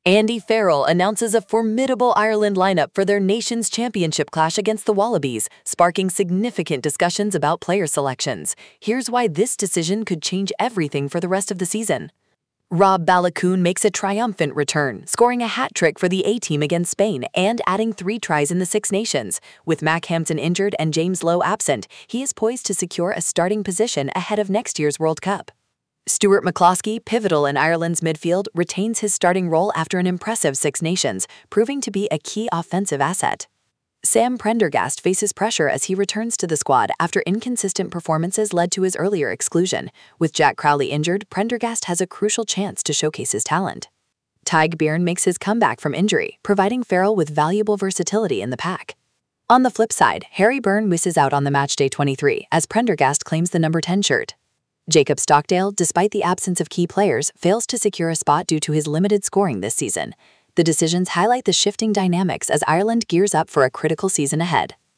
Andy Farrell announces a formidable Ireland lineup for their nation's championship clash against the Wallabies, sparking significant discussions about player selections. Here's why this decision could change everything for the rest of the season. Rob Baloucoune makes a triumphant return, scoring a hat-trick for the A-team against Spain and adding 3 tries in the Six Nations. With Mac Hampton injured and James Lowe absent, he is poised to secure a starting position ahead of next year's World Cup. Stuart McCloskey, pivotal in Ireland's midfield, retains his starting role after an impressive Six Nations, proving to be a key offensive asset. Sam Prendergast faces pressure as he returns to the squad after inconsistent performances led to his earlier exclusion. With Jack Crowley injured, Prendergast has a crucial chance to showcase his talent. Tadhg Beirne makes his comeback from injury, providing Farrell with valuable versatility in the pack. On the flip side, Harry Byrne misses out on the matchday 23 as Prendergast claims the number 10 shirt. Jacob Stockdale, despite the absence of key players, fails to secure a spot due to his limited scoring this season. The decisions highlight the shifting dynamics as Ireland gears up for a critical season ahead.